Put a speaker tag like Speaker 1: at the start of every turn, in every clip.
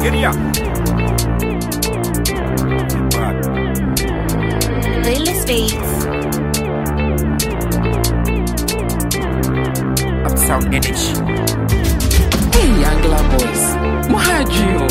Speaker 1: Get it up.
Speaker 2: Playlist Beats.
Speaker 1: Uptown Energy.
Speaker 3: Hey, Angla boys. Mahajio.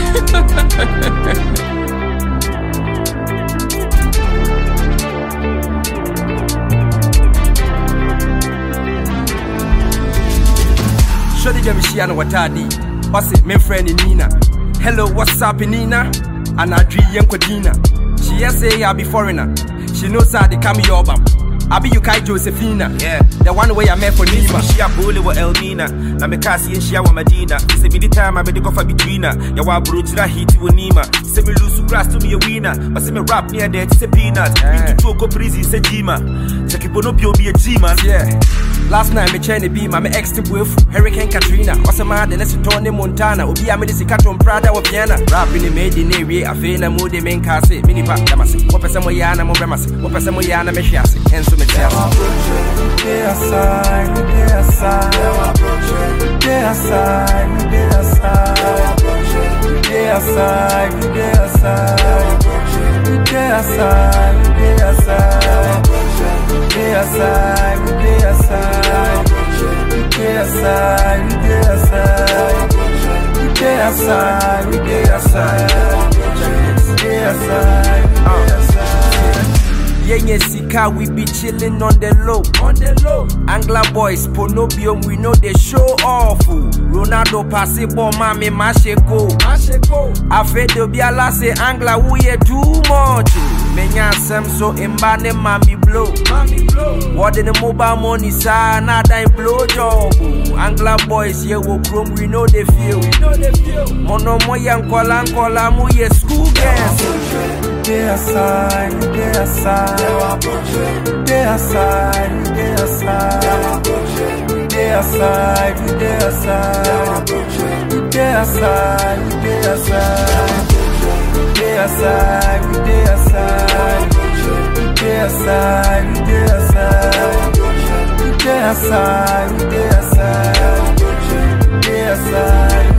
Speaker 1: Shodi Jamishia no watadi. What's it, my friend Nina? Hello, what's up, Nina? And I dream Yankodina. She say I be foreigner. She knows how they come your bam. I be you Kai Josephina. Yeah, the one way I met for Nima. She a bully with Elmina. Na me kasi and she a Medina. Say me the time I be the go for between her. Ya wa brujira hiti with Nima. Say me lose grass to me a winner. But say me rap near there to say peanut. Me to choco prison say Jima. Check it no be a G-man. Yeah. Last night me trying to be my ex to with Hurricane Katrina. What's a man the next Tony Montana. Obi a me this Caton Prada or Vienna. Rapping in made in area. I feel na mood main case. Mini pack damasi. What person mo yana mo bremasi. What person mo yana me shiasi. Hence me tell.
Speaker 4: Day aside, day aside, day aside, day aside, day aside, day aside, day aside, day aside, day aside, day aside, day aside, day aside, day aside.
Speaker 1: Yeah, Sika, we be chillin' on the low. Angla boys, Ponobium, we know they show off. Ronaldo pass it, ball, mami, masheko. Afedo Biala say Angla, we are too much. Menya sem so imbane mami blow. What in the mobile money, sir, not dime blow job. Angla boys, yeah, we chrome, we know they feel. Mono moya nkola mu ye school girls.
Speaker 4: Day aside, day aside, day aside, day aside, day aside, day aside, day aside, day aside, day aside, day aside, day aside, day aside, day aside, day aside, day aside.